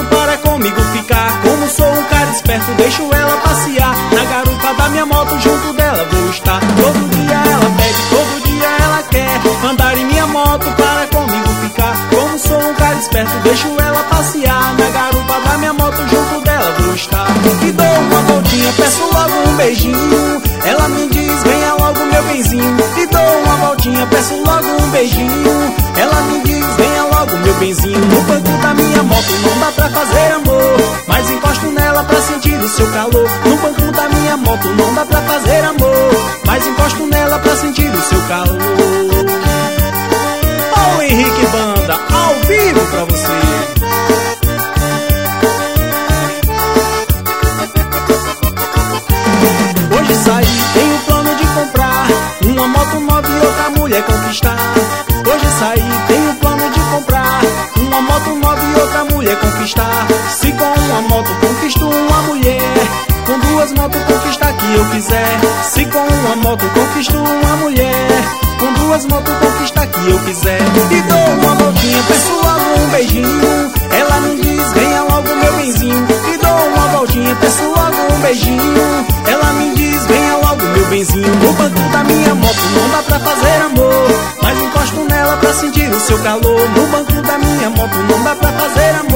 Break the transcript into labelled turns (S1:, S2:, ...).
S1: para comigo ficar. Como sou um cara esperto, deixo ela passear. Na garupa da minha moto, junto dela vou estar. Todo dia ela pede, todo dia ela quer andar em minha moto para comigo ficar. Como sou um cara esperto, deixo ela passear. Na garupa da minha moto, junto dela vou estar. E dou uma voltinha, peço logo um beijinho. Ela me diz, venha logo meu benzinho. E dou uma voltinha, peço logo um beijinho. Ela me diz, venha logo meu benzinho. No banco da minha moto não dá pra fazer amor, mas encosto nela pra sentir o seu calor. No banco da minha moto não dá pra fazer amor, mas encosto nela pra sentir o seu calor. Ó o Henrique Banda, ao vivo pra você. Hoje saí, tenho plano de comprar uma moto nova e outra mulher conquistar. Hoje saí, tenho plano de comprar uma moto nova e outra mulher conquistar. Se com uma moto conquisto uma mulher, com duas motos conquistar que eu quiser. Se com uma moto conquisto uma mulher, com duas motos conquistar que eu quiser. E dou uma voltinha, peço logo um beijinho. Ela me diz, venha logo meu benzinho. E dou uma voltinha, peço logo um beijinho. Ela me diz, venha logo meu benzinho. No banco da minha moto não dá pra fazer amor, mas encosto nela pra sentir o seu calor. No banco da minha moto não dá pra fazer amor,